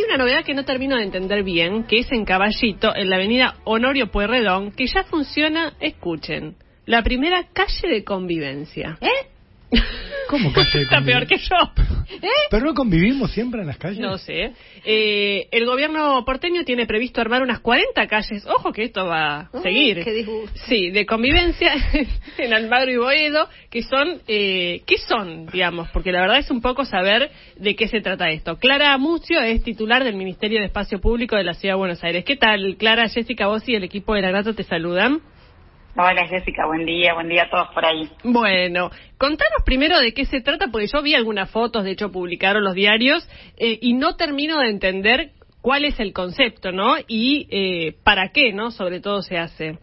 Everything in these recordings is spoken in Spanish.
una novedad que no termino de entender bien, que es en Caballito, en la avenida Honorio Pueyrredón, que ya funciona, escuchen, la primera calle de convivencia. ¿Cómo calle de Está peor que yo. ¿Pero no convivimos siempre en las calles? No sé. El gobierno porteño tiene previsto armar unas 40 calles. Ojo que esto va a seguir. Qué disgusto. Sí, de convivencia en Almagro y Boedo, que son, ¿qué son, digamos? Porque la verdad es un poco saber de qué se trata esto. Clara Mucio es titular del Ministerio de Espacio Público de la Ciudad de Buenos Aires. ¿Qué tal, Clara? Jessica, vos y el equipo de La Grata te saludan. Hola Jessica, buen día a todos por ahí. Bueno, contanos primero de qué se trata, porque yo vi algunas fotos, de hecho publicaron los diarios, y no termino de entender cuál es el concepto, ¿no? Y para qué, ¿no? Sobre todo se hace.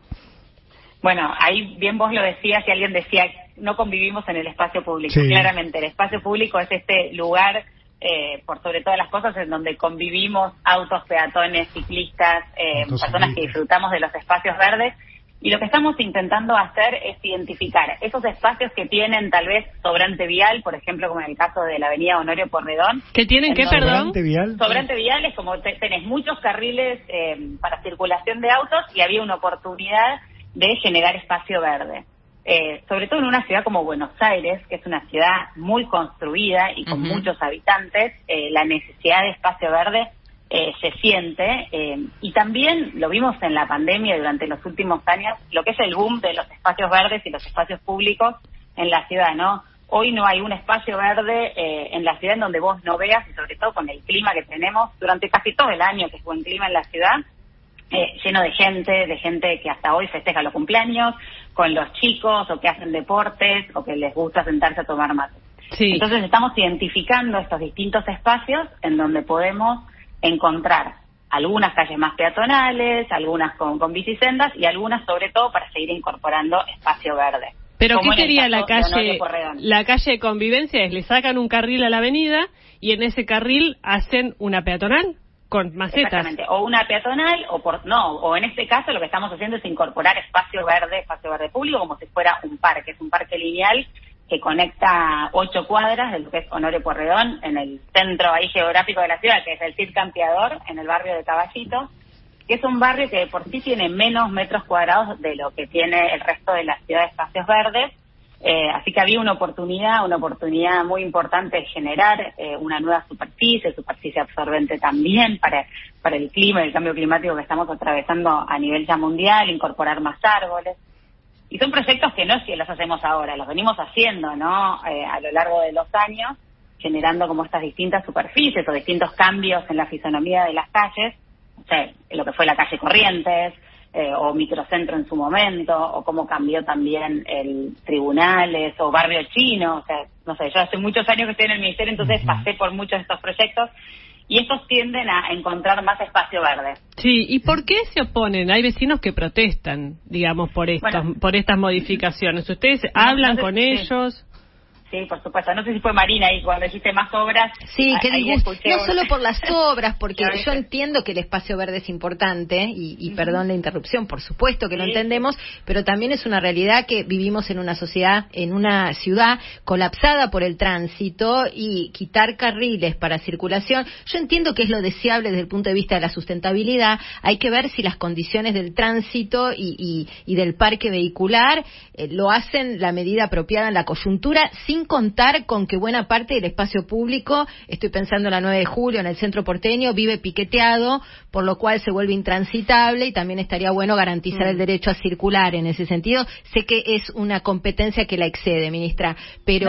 Bueno, ahí bien vos lo decías y alguien decía, no convivimos en el espacio público. Sí. Claramente, el espacio público es este lugar, por sobre todas las cosas, en donde convivimos autos, peatones, ciclistas, personas que disfrutamos de los espacios verdes. Y lo que estamos intentando hacer es identificar esos espacios que tienen tal vez sobrante vial, por ejemplo, como en el caso de la avenida Honorio Pueyrredón. ¿Qué tienen qué, perdón? ¿Sobrante vial? Sobrante vial es como tenés muchos carriles para circulación de autos y había una oportunidad de generar espacio verde. Sobre todo en una ciudad como Buenos Aires, que es una ciudad muy construida y con muchos habitantes, la necesidad de espacio verde se siente, y también lo vimos en la pandemia durante los últimos años, lo que es el boom de los espacios verdes y los espacios públicos en la ciudad, ¿no? Hoy no hay un espacio verde en la ciudad en donde vos no veas, y sobre todo con el clima que tenemos durante casi todo el año, que es buen clima en la ciudad, lleno de gente que hasta hoy festeja los cumpleaños, con los chicos, o que hacen deportes, o que les gusta sentarse a tomar mate. Sí. Entonces estamos identificando estos distintos espacios en donde podemos encontrar algunas calles más peatonales, algunas con bicisendas y algunas sobre todo para seguir incorporando espacio verde. ¿Pero como qué sería la calle? Pueyrredón. La calle de convivencia es, le sacan un carril a la avenida y en ese carril hacen una peatonal con macetas. Exactamente, o una peatonal o en este caso lo que estamos haciendo es incorporar espacio verde público como si fuera un parque, es un parque lineal que conecta 8 cuadras de lo que es Honorio Pueyrredón, en el centro ahí geográfico de la ciudad, que es el Cid Campeador, en el barrio de Caballito, que es un barrio que por sí tiene menos metros cuadrados de lo que tiene el resto de la ciudad de espacios verdes, así que había una oportunidad muy importante de generar una nueva superficie absorbente también para el clima y el cambio climático que estamos atravesando a nivel ya mundial, incorporar más árboles. Y son proyectos que no es que los hacemos ahora, los venimos haciendo, ¿no? A lo largo de los años, generando como estas distintas superficies o distintos cambios en la fisonomía de las calles, o sea, lo que fue la calle Corrientes, o Microcentro en su momento, o cómo cambió también el Tribunales, o Barrio Chino, o sea, no sé, yo hace muchos años que estoy en el Ministerio, entonces pasé por muchos de estos proyectos, y estos tienden a encontrar más espacio verde. Sí, ¿y por qué se oponen? Hay vecinos que protestan, digamos, por estas modificaciones. ¿Ustedes hablan con ellos? Sí, por supuesto. No sé si fue Marina ahí cuando dijiste más obras. Sí, qué disgusto. No solo por las obras, porque Claro, yo entiendo que el espacio verde es importante, y perdón la interrupción, por supuesto que lo entendemos, pero también es una realidad que vivimos en una sociedad, en una ciudad colapsada por el tránsito, y quitar carriles para circulación, yo entiendo que es lo deseable desde el punto de vista de la sustentabilidad. Hay que ver si las condiciones del tránsito y del parque vehicular lo hacen la medida apropiada en la coyuntura, sin contar con que buena parte del espacio público, estoy pensando en la 9 de julio, en el centro porteño, vive piqueteado, por lo cual se vuelve intransitable, y también estaría bueno garantizar el derecho a circular en ese sentido. Sé que es una competencia que la excede, ministra, pero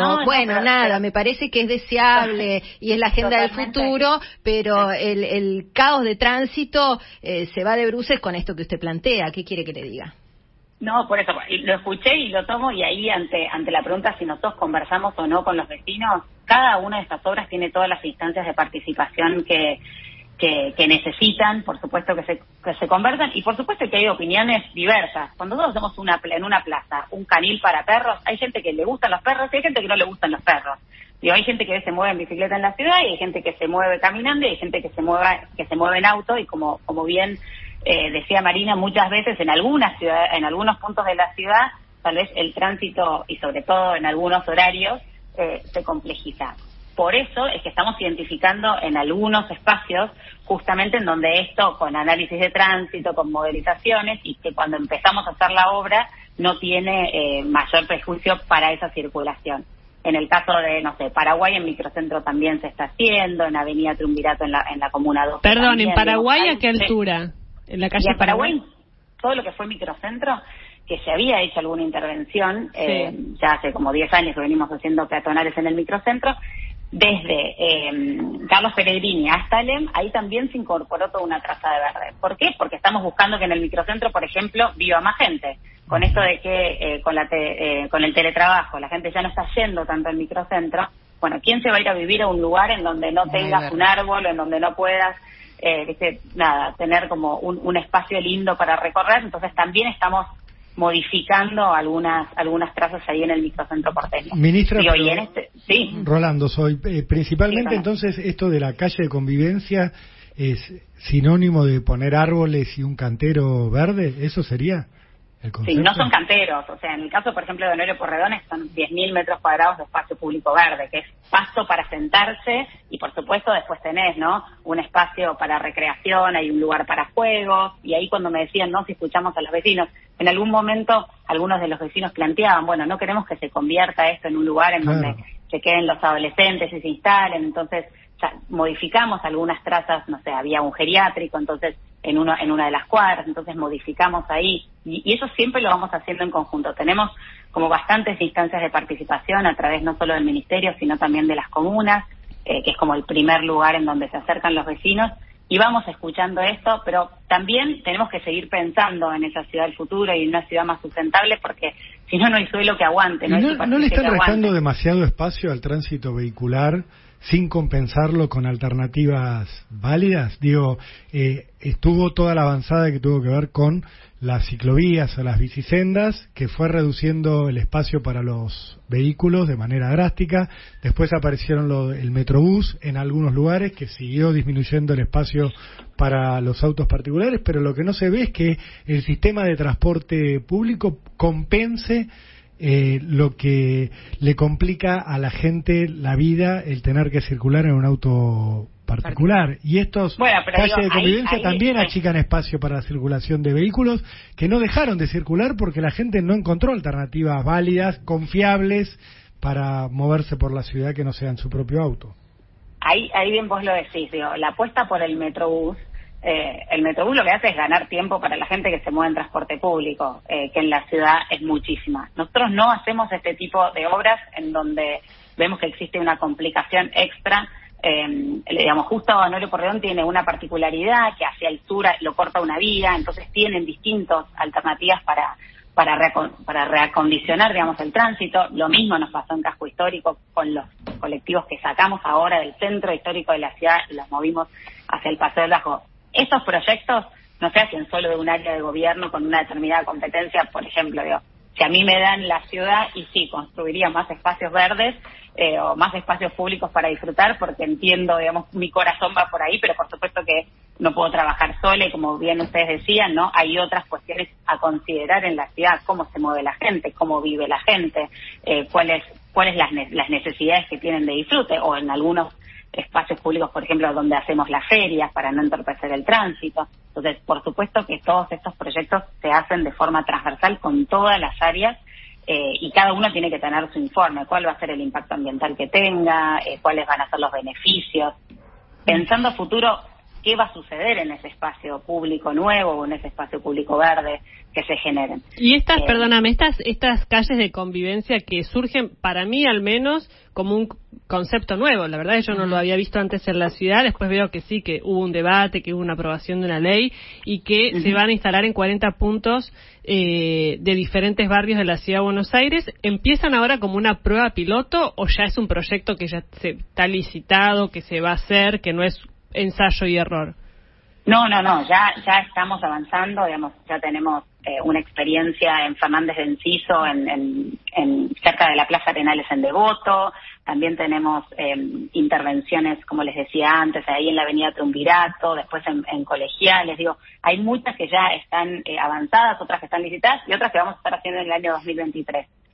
me parece que es deseable y es la agenda del futuro, pero el caos de tránsito se va de bruces con esto que usted plantea. ¿Qué quiere que le diga? No, por eso, lo escuché y lo tomo, y ahí ante la pregunta si nosotros conversamos o no con los vecinos, cada una de estas obras tiene todas las instancias de participación que necesitan, por supuesto que se conversan, y por supuesto que hay opiniones diversas. Cuando nosotros hacemos en una plaza un canil para perros, hay gente que le gustan los perros y hay gente que no le gustan los perros. Digo, hay gente que se mueve en bicicleta en la ciudad y hay gente que se mueve caminando y hay gente que se mueve en auto, y como bien decía Marina, muchas veces en algunas ciudades, en algunos puntos de la ciudad, tal vez el tránsito, y sobre todo en algunos horarios, se complejiza. por eso es que estamos identificando en algunos espacios justamente en donde esto, con análisis de tránsito, con modelizaciones, y que cuando empezamos a hacer la obra no tiene mayor prejuicio para esa circulación. En el caso de, no sé, Paraguay, en Microcentro también se está haciendo, en Avenida Triunvirato en la Comuna 2. Perdón, también, ¿en Paraguay digamos, a qué altura? ¿En la calle y en Paraguay? Todo lo que fue Microcentro, que se había hecho alguna intervención, ya hace como 10 años que venimos haciendo peatonales en el Microcentro, desde Carlos Pellegrini hasta Alem, ahí también se incorporó toda una traza de verde. ¿Por qué? Porque estamos buscando que en el Microcentro, por ejemplo, viva más gente. Con esto de que con el teletrabajo la gente ya no está yendo tanto al Microcentro, bueno, ¿quién se va a ir a vivir a un lugar en donde no tengas un árbol, en donde no puedas tener como un espacio lindo para recorrer? Entonces también estamos modificando algunas trazas ahí en el Microcentro porteño. Ministra, sí. Rolando, soy principalmente entonces esto de la calle de convivencia es sinónimo de poner árboles y un cantero verde, ¿eso sería el concepto? Sí, no son canteros, o sea, en el caso, por ejemplo, de Honorio Pueyrredón son 10.000 metros cuadrados de espacio público verde, que es pasto para sentarse, y por supuesto después tenés, ¿no?, un espacio para recreación, hay un lugar para juegos, y ahí cuando me decían, no, si escuchamos a los vecinos, en algún momento algunos de los vecinos planteaban, bueno, no queremos que se convierta esto en un lugar en donde se queden los adolescentes y se instalen, entonces modificamos algunas trazas, no sé, había un geriátrico, entonces en una de las cuadras, entonces modificamos ahí, y eso siempre lo vamos haciendo en conjunto. Tenemos como bastantes instancias de participación a través no solo del Ministerio, sino también de las comunas, que es como el primer lugar en donde se acercan los vecinos, y vamos escuchando esto, pero también tenemos que seguir pensando en esa ciudad del futuro y en una ciudad más sustentable, porque si no, no hay suelo que aguante. ¿No le están restando demasiado espacio al tránsito vehicular sin compensarlo con alternativas válidas? Digo, estuvo toda la avanzada que tuvo que ver con las ciclovías o las bicisendas, que fue reduciendo el espacio para los vehículos de manera drástica. Después aparecieron el Metrobús en algunos lugares, que siguió disminuyendo el espacio para los autos particulares, pero lo que no se ve es que el sistema de transporte público compense lo que le complica a la gente la vida el tener que circular en un auto particular. Y estos calles de convivencia también achican espacio para la circulación de vehículos que no dejaron de circular porque la gente no encontró alternativas válidas, confiables, para moverse por la ciudad que no sean su propio auto. Ahí bien vos lo decís, digo, la apuesta por el Metrobús. El Metrobús lo que hace es ganar tiempo para la gente que se mueve en transporte público, que en la ciudad es muchísima. Nosotros no hacemos este tipo de obras en donde vemos que existe una complicación extra. Digamos, justo Honorio Pueyrredón tiene una particularidad que hacia el sur lo corta una vía, entonces tienen distintas alternativas para reacondicionar, digamos, el tránsito. Lo mismo nos pasó en Casco Histórico con los colectivos que sacamos ahora del centro histórico de la ciudad, los movimos hacia el Paseo del Bajo. Estos proyectos no se hacen solo de un área de gobierno con una determinada competencia. Por ejemplo, si a mí me dan la ciudad, y sí, construiría más espacios verdes o más espacios públicos para disfrutar, porque entiendo, digamos, mi corazón va por ahí, pero por supuesto que no puedo trabajar sola, y como bien ustedes decían, ¿no?, hay otras cuestiones a considerar en la ciudad: cómo se mueve la gente, cómo vive la gente, cuáles las necesidades que tienen de disfrute, o en algunos espacios públicos, por ejemplo, donde hacemos las ferias para no entorpecer el tránsito. Entonces, por supuesto que todos estos proyectos se hacen de forma transversal con todas las áreas, y cada uno tiene que tener su informe, cuál va a ser el impacto ambiental que tenga, cuáles van a ser los beneficios. Pensando a futuro, ¿qué va a suceder en ese espacio público nuevo o en ese espacio público verde que se generen? Y estas calles de convivencia que surgen, para mí al menos, como un concepto nuevo. La verdad es que yo no lo había visto antes en la ciudad. Después veo que sí, que hubo un debate, que hubo una aprobación de una ley, y que se van a instalar en 40 puntos de diferentes barrios de la ciudad de Buenos Aires. ¿Empiezan ahora como una prueba piloto, o ya es un proyecto que ya está licitado, que se va a hacer, que no es ensayo y error? No, ya estamos avanzando, digamos, ya tenemos una experiencia en Fernández de Enciso, en cerca de la Plaza Arenales en Devoto. También tenemos intervenciones, como les decía antes, ahí en la Avenida Triunvirato, después en Colegiales. Digo, hay muchas que ya están avanzadas, otras que están licitadas y otras que vamos a estar haciendo en el año 2023.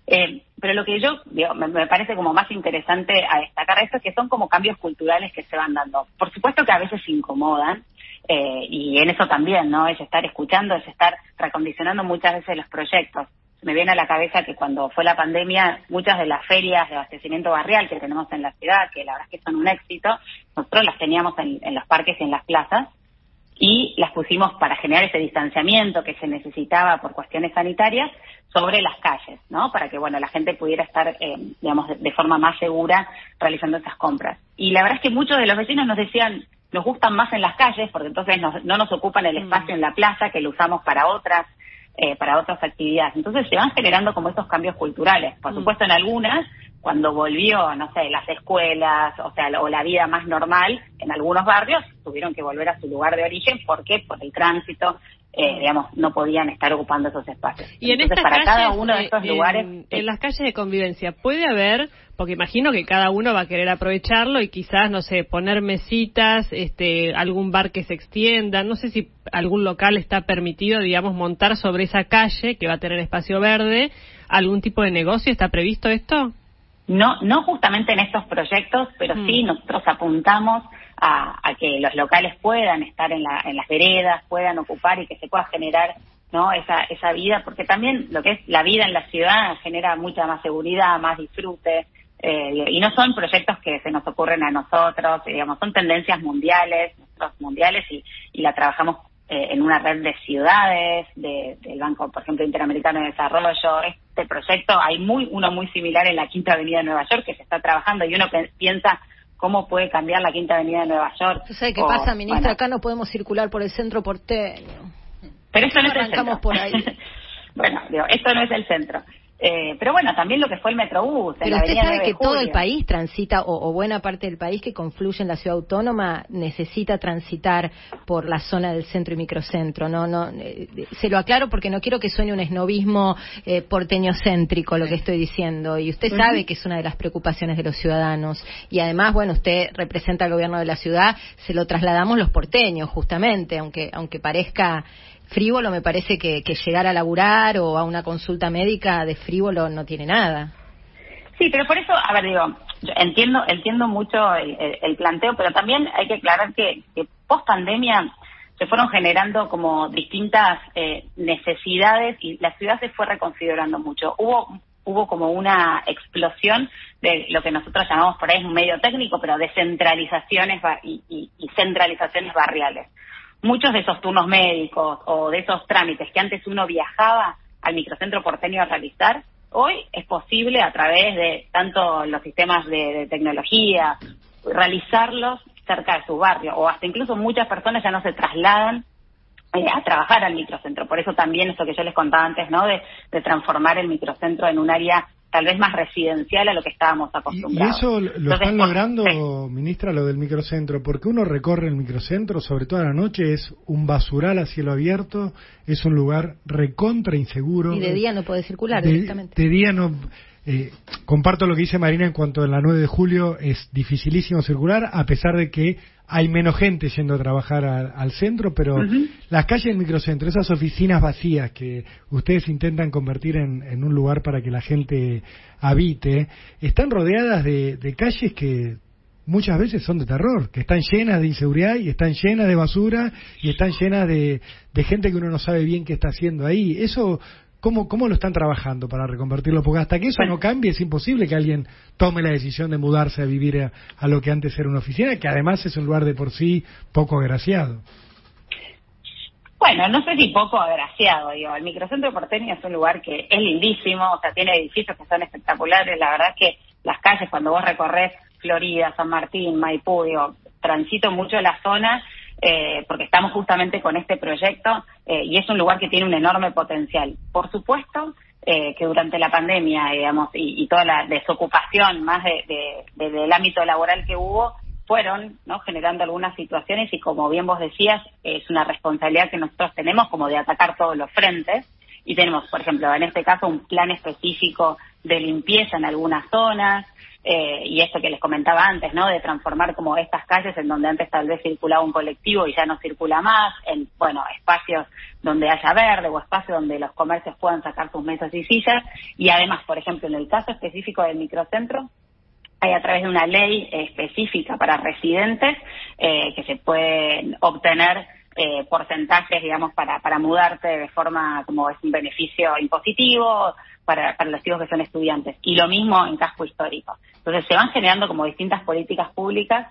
Pero lo que yo digo, me parece como más interesante a destacar esto es que son como cambios culturales que se van dando. Por supuesto que a veces incomodan, y en eso también, ¿no? Es estar escuchando, es estar recondicionando muchas veces los proyectos. Me viene a la cabeza que cuando fue la pandemia, muchas de las ferias de abastecimiento barrial que tenemos en la ciudad, que la verdad es que son un éxito, nosotros las teníamos en los parques y en las plazas, y las pusimos para generar ese distanciamiento que se necesitaba por cuestiones sanitarias sobre las calles, ¿no? Para que, bueno, la gente pudiera estar, digamos, de forma más segura realizando esas compras. Y la verdad es que muchos de los vecinos nos decían, nos gustan más en las calles porque entonces no nos ocupan el espacio en la plaza que lo usamos para otras actividades. Entonces se van generando como estos cambios culturales. Por supuesto, en algunas, cuando volvió, no sé, las escuelas, o la vida más normal, en algunos barrios tuvieron que volver a su lugar de origen. ¿Por qué? Por el tránsito, digamos, no podían estar ocupando esos espacios. Y en entonces, estas para calles, cada uno de estos lugares... En las calles de convivencia, ¿puede haber, porque imagino que cada uno va a querer aprovecharlo y quizás, no sé, poner mesitas, algún bar que se extienda, no sé si algún local está permitido, digamos, montar sobre esa calle que va a tener espacio verde, algún tipo de negocio? ¿Está previsto esto? No justamente en estos proyectos, pero sí nosotros apuntamos a que los locales puedan estar en las veredas, puedan ocupar y que se pueda generar, ¿no? esa vida, porque también lo que es la vida en la ciudad genera mucha más seguridad, más disfrute, y no son proyectos que se nos ocurren a nosotros, digamos, son tendencias mundiales y la trabajamos en una red de ciudades, del Banco, por ejemplo, Interamericano de Desarrollo. Este proyecto, hay uno muy similar en la Quinta Avenida de Nueva York que se está trabajando, y uno piensa cómo puede cambiar la Quinta Avenida de Nueva York. ¿Sabe qué pasa, ministra? Bueno, acá no podemos circular por el centro porteño. Pero eso no es el centro. Por ahí. Bueno, esto no es el centro. Pero bueno, también lo que fue el Metrobús. Pero usted sabe que todo el país transita, o buena parte del país que confluye en la ciudad autónoma, necesita transitar por la zona del centro y microcentro. No, se lo aclaro porque no quiero que suene un esnobismo porteñocéntrico lo que estoy diciendo. Y usted sabe que es una de las preocupaciones de los ciudadanos. Y además, bueno, usted representa al gobierno de la ciudad, se lo trasladamos los porteños, justamente, aunque parezca frívolo, me parece que llegar a laburar o a una consulta médica de frívolo no tiene nada. Sí, pero por eso, a ver, digo, yo entiendo mucho el planteo, pero también hay que aclarar que post pandemia se fueron generando como distintas necesidades y la ciudad se fue reconfigurando mucho. Hubo como una explosión de lo que nosotros llamamos por ahí, es un medio técnico, pero descentralizaciones y centralizaciones barriales. Muchos de esos turnos médicos o de esos trámites que antes uno viajaba al microcentro porteño a realizar, hoy es posible a través de tanto los sistemas de tecnología, realizarlos cerca de su barrio, o hasta incluso muchas personas ya no se trasladan a trabajar al microcentro. Por eso también eso que yo les contaba antes, ¿no? De transformar el microcentro en un área tal vez más residencial a lo que estábamos acostumbrados. ¿Y eso lo están logrando, ministra, lo del microcentro? Porque uno recorre el microcentro, sobre todo a la noche, es un basural a cielo abierto, es un lugar recontra inseguro. Y de día no puede circular directamente. De día no... comparto lo que dice Marina en cuanto a la 9 de julio, es dificilísimo circular, a pesar de que hay menos gente yendo a trabajar al centro, pero las calles del microcentro, esas oficinas vacías que ustedes intentan convertir en un lugar para que la gente habite, están rodeadas de calles que muchas veces son de terror, que están llenas de inseguridad y están llenas de basura y están llenas de gente que uno no sabe bien qué está haciendo ahí. Eso... ¿Cómo lo están trabajando para reconvertirlo? Porque hasta que eso no cambie es imposible que alguien tome la decisión de mudarse a vivir a lo que antes era una oficina, que además es un lugar de por sí poco agraciado. Bueno, no sé si poco agraciado, digo, el microcentro porteño es un lugar que es lindísimo, o sea, tiene edificios que son espectaculares, la verdad que las calles cuando vos recorres Florida, San Martín, Maipú, digo, transito mucho la zona, porque estamos justamente con este proyecto y es un lugar que tiene un enorme potencial. Por supuesto que durante la pandemia, digamos, y toda la desocupación más del ámbito laboral que hubo, fueron, ¿no?, generando algunas situaciones y como bien vos decías, es una responsabilidad que nosotros tenemos como de atacar todos los frentes y tenemos, por ejemplo, en este caso un plan específico de limpieza en algunas zonas. y esto que les comentaba antes, ¿no? De transformar como estas calles en donde antes tal vez circulaba un colectivo y ya no circula más, en, bueno, espacios donde haya verde o espacios donde los comercios puedan sacar sus mesas y sillas. Y además, por ejemplo, en el caso específico del microcentro, hay a través de una ley específica para residentes que se pueden obtener porcentajes, digamos, para mudarte de forma como es un beneficio impositivo para los chicos que son estudiantes. Y lo mismo en casco histórico. Entonces se van generando como distintas políticas públicas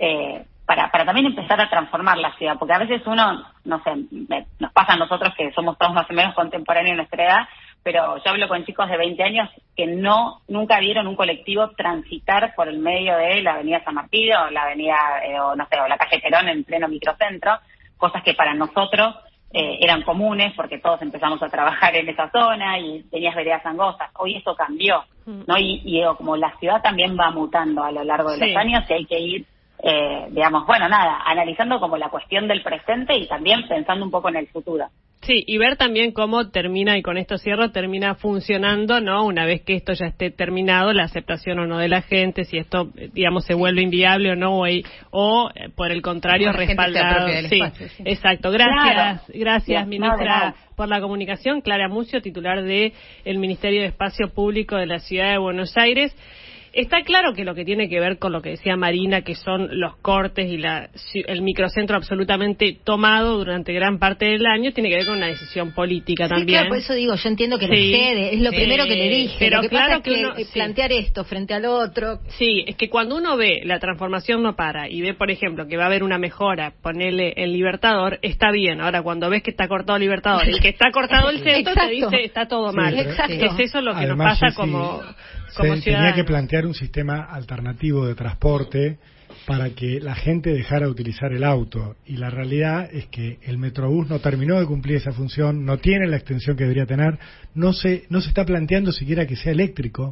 para también empezar a transformar la ciudad, porque a veces uno, no sé, nos pasa a nosotros que somos todos más o menos contemporáneos en nuestra edad, pero yo hablo con chicos de 20 años que nunca vieron un colectivo transitar por el medio de la avenida San Martín o la avenida, o no sé, o la calle Perón en pleno microcentro, cosas que para nosotros eran comunes porque todos empezamos a trabajar en esa zona y tenías veredas angostas. Hoy eso cambió, ¿no? Y como la ciudad también va mutando a lo largo de los años y hay que ir, digamos, bueno, nada, analizando como la cuestión del presente y también pensando un poco en el futuro. Sí, y ver también cómo termina, y con esto cierro, termina funcionando, ¿no? Una vez que esto ya esté terminado, la aceptación o no de la gente, si esto, digamos, se vuelve inviable o no, o por el contrario, respaldado. Sí, exacto. Gracias, ministra, por la comunicación. Clara Mucio, titular de el Ministerio de Espacio Público de la Ciudad de Buenos Aires. Está claro que lo que tiene que ver con lo que decía Marina, que son los cortes y el microcentro absolutamente tomado durante gran parte del año, tiene que ver con una decisión política también. Claro, por eso digo, yo entiendo que no excede, es lo primero que le dije. Pero lo que claro pasa es que plantear esto frente al otro. Sí, es que cuando uno ve la transformación no para y ve, por ejemplo, que va a haber una mejora, ponerle el Libertador, está bien. Ahora, cuando ves que está cortado el Libertador y que está cortado el centro, te dice está todo mal. Exacto. Es eso lo que Además, nos pasa como tenía que plantear un sistema alternativo de transporte para que la gente dejara de utilizar el auto. Y la realidad es que el Metrobús no terminó de cumplir esa función, no tiene la extensión que debería tener, no se está planteando siquiera que sea eléctrico,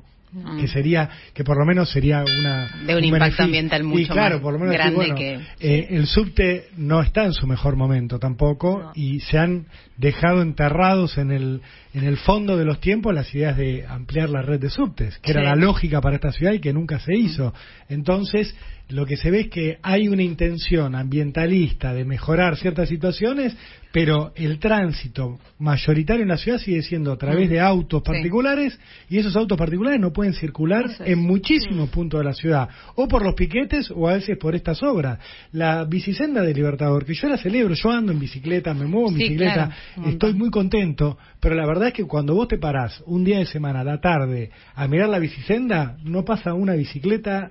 que por lo menos sería un impacto beneficio ambiental mucho claro, más por lo menos grande el subte no está en su mejor momento tampoco, y se han dejado enterrados en el fondo de los tiempos las ideas de ampliar la red de subtes, que era la lógica para esta ciudad y que nunca se hizo. Entonces, lo que se ve es que hay una intención ambientalista de mejorar ciertas situaciones, pero el tránsito mayoritario en la ciudad sigue siendo a través de autos particulares, y esos autos particulares no pueden circular en muchísimos puntos de la ciudad, o por los piquetes o a veces por estas obras. La bicisenda de Libertador, que yo la celebro, yo ando en bicicleta, me muevo en bicicleta, estoy muy contento, pero la verdad es que cuando vos te parás un día de semana a la tarde a mirar la bicisenda, no pasa una bicicleta,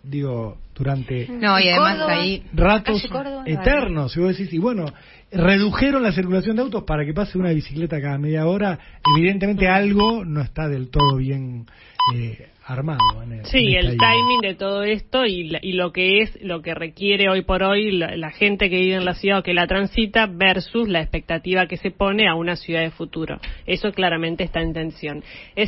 durante y además Córdoba, ahí ratos eternos. Y vos decís, y bueno, redujeron la circulación de autos para que pase una bicicleta cada media hora. Evidentemente algo no está del todo bien armado. El timing de todo esto y lo que requiere hoy por hoy la gente que vive en la ciudad o que la transita versus la expectativa que se pone a una ciudad de futuro. Eso claramente está en tensión.